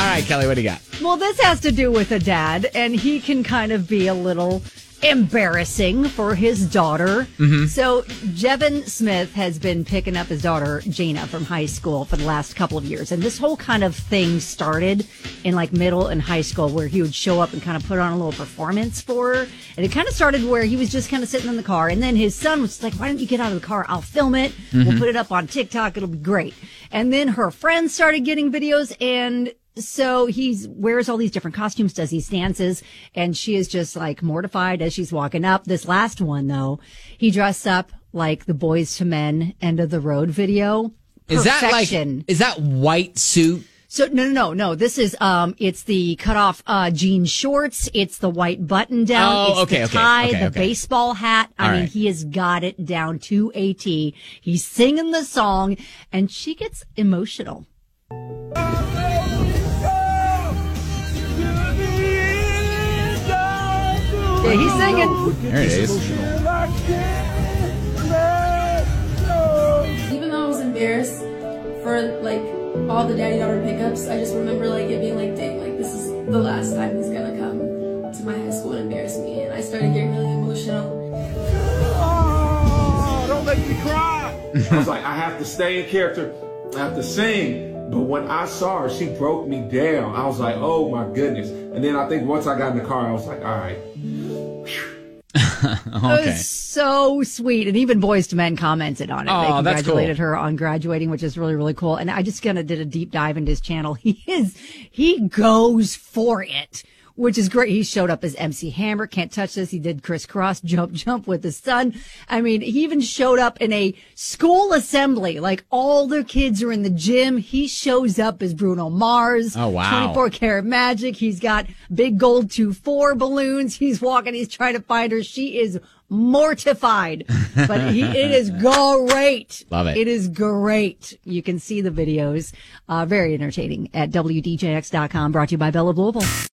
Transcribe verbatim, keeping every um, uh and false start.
right, Kelly, what do you got? Well, this has to do with a dad, and he can kind of be a little embarrassing for his daughter. Mm-hmm. So Jevin Smith has been picking up his daughter, Jana, from high school for the last couple of years. And this whole kind of thing started in like middle and high school where he would show up and kind of put on a little performance for her. And it kind of started where he was just kind of sitting in the car. And then his son was like, why don't you get out of the car? I'll film it. Mm-hmm. We'll put it up on TikTok. It'll be great. And then her friends started getting videos, and so he wears all these different costumes, does these dances, and she is just like mortified as she's walking up. This last one, though, he dressed up like the Boys to Men End of the Road video. Is that like, Perfection. is that white suit? So no, no, no, no. This is um, it's the cut off uh, jean shorts. It's the white button down. Oh, it's okay, the okay, tie, okay, the okay. baseball hat. I All mean, right. he has got it down to a T. He's singing the song, and she gets emotional. Yeah, he's singing. There it is. Even though I was embarrassed for like all the daddy daughter pickups, I just remember like it being like, dang, like this is the last time he's gonna come to my high school and embarrass me. And I started getting really emotional. Oh, don't make me cry. I was like, I have to stay in character. I have to sing. But when I saw her, she broke me down. I was like, oh my goodness. And then I think once I got in the car, I was like, all right. It was so sweet. And even Boys to Men commented on it. Oh, they that's congratulated cool. her on graduating, which is really, really cool. And I just kind of did a deep dive into his channel. He is, he goes for it, which is great. He showed up as M C Hammer, Can't Touch This. He did crisscross jump, jump with his son. I mean, he even showed up in a school assembly. Like all the kids are in the gym. He shows up as Bruno Mars. Oh, wow. twenty-four karat magic. He's got big gold two four balloons. He's walking. He's trying to find her. She is mortified, but he, it is great. Love it. It is great. You can see the videos. Uh, very entertaining at W D J X dot com, brought to you by Bella Louisville.